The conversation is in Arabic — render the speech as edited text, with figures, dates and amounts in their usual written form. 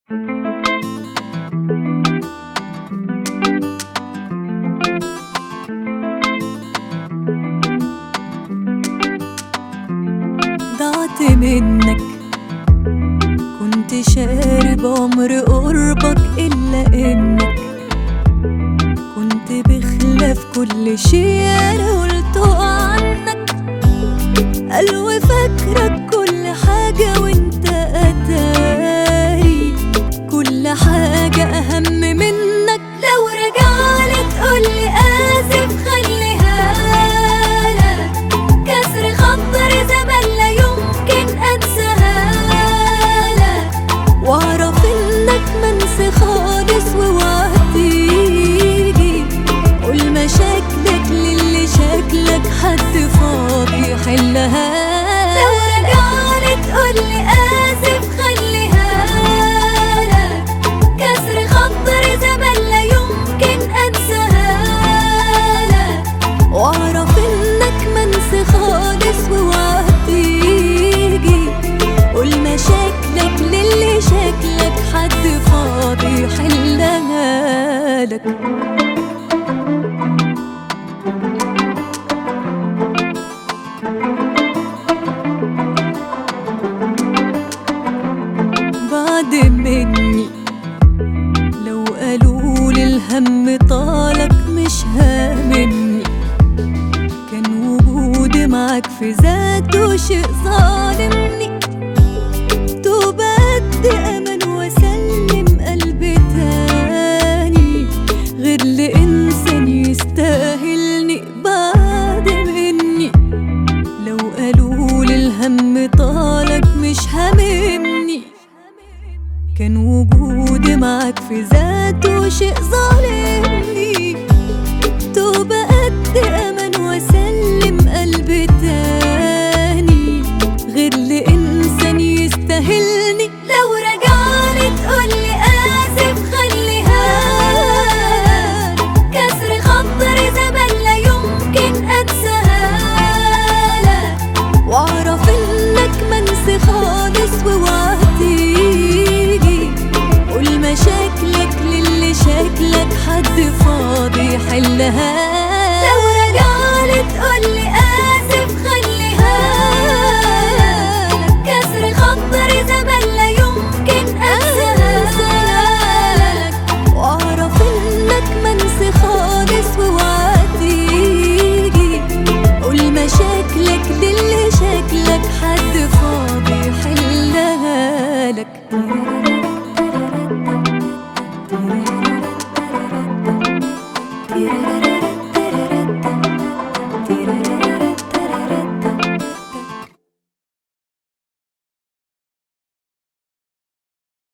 ضعت منك، كنت شارب عمر قربك، إلا إنك كنت بخلاف كل شي أنا قلته عنك. قلبي فاكرك كل حاجة وانت أتاري كل حاجة أهم منك. لو رجعلي تقولي آسف خليها لك، كسر خاطر زمان لا يمكن أنساها لك، وأعرف إنك منسي خالص ووعدتيجي. قول مشاكلك للي شكلك حد فاضي يحلها. لو رجعلي تقولي آسف خليها لك، كسر خاطر زمان لا يمكن أنساها لك، وأعرف إنك منسي خالص ووعدتيجي. قول مشاكلك للي شكلك حد فاضي يحلها لك. بعد مني لو قالولي الهم طالك مش هاممني، كان وجودي معاك في ذاته شيء ظالمني. توب قد أمل وأسلم قلبي تاني غير لإنسان يستاهلني. بعد مني لو قالولي الهم طالك مش هاممني، كان وجودي معاك في ذاته شيء ظالمني. توب قد أمل وأسلم قلبي تاني غير لإنسان يستاهلني. لو رجعلي تقولي آسف خليها لك، كسر خاطر زمان لا يمكن أنساها لك، وأعرف إنك منسي خالص ووعدتيجي. قول مشاكلك للي شكلك حد فاضي يحلها. لو رجعلي تقولي آسف خليها لك، كسر خاطر زمان لا يمكن أنساها لك، وأعرف إنك منسي خالص ووعدتيجي. قول مشاكلك للي شكلك حد فاضي يحلها لك.